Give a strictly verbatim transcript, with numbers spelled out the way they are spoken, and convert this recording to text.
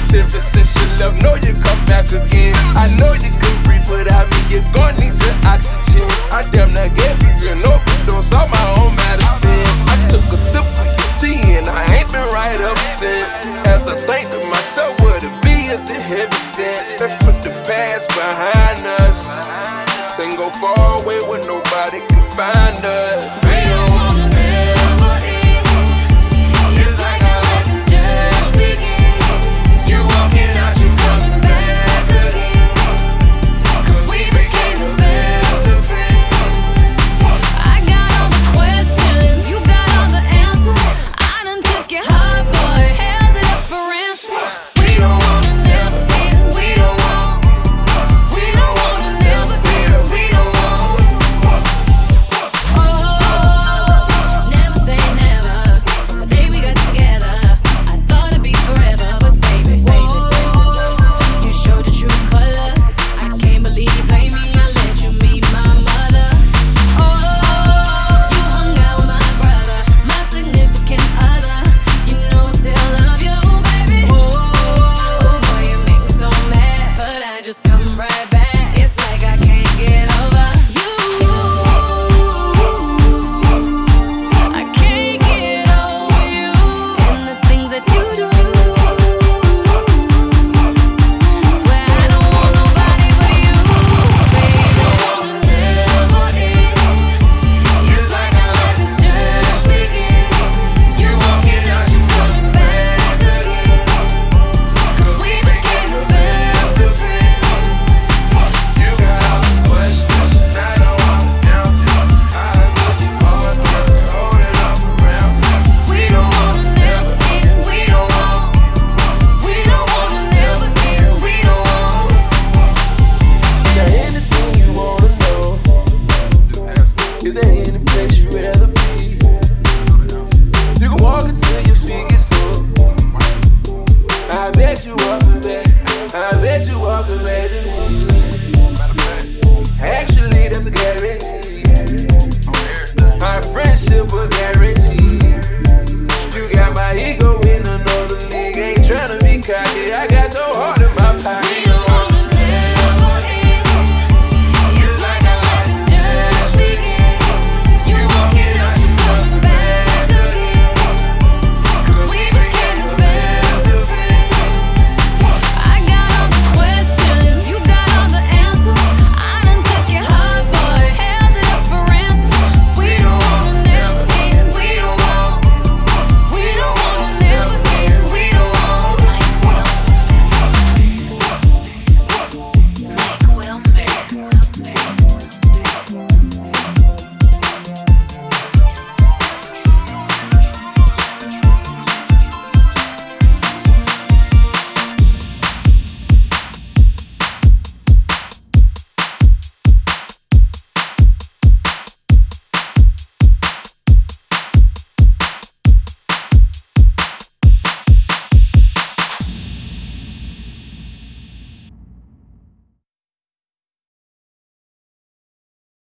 ten percent your love, know you come back again. I know you couldn't breathe without me, you're gonna need your oxygen. I damn near gave you an overdose on my own medicine. I took a sip of your tea and I ain't been right ever since. As I think to myself, what it be is the heavy sin. Let's put the past behind us and go far away where nobody can find us. We don't wanna never end. It's like our life is just beginning. You walking out, you coming back again. Cause we became the best of friends. I got all the questions, you got all the answers. I done took your heart, boy, held it up for ransom. We don't wanna never end. We don't want. We don't wanna never end. We don't want. Oh, never say never. From the day we got together, I thought it'd be forever, but baby, baby, you showed your true colors. I can't believe you played me. I let you meet my mother. Oh, you hung out with my brother, my significant other. You know I still love you, baby. Oh, boy, you make me so mad, but I just come right back. It's like I can't get over you. I can't get over you and the things that you do. Swear I don't want nobody but you, baby. Wanna never end. It's like our life is just beginning. You walking out, you coming back again. Cause we became the best of friends. You got all the questions, and I don't want the answers. I took you hard, hold it up around. We don't wanna never end. We don't want. We don't wanna never end. We don't want. Is there anything you wanna know? Is there any place you'd rather be? You can walk until your feet get sore. I bet you walking back. I bet you walking back to me. Actually, that's a guarantee. Our friendship a guarantee. You got my ego in another league. Ain't tryna be cocky. I got your heart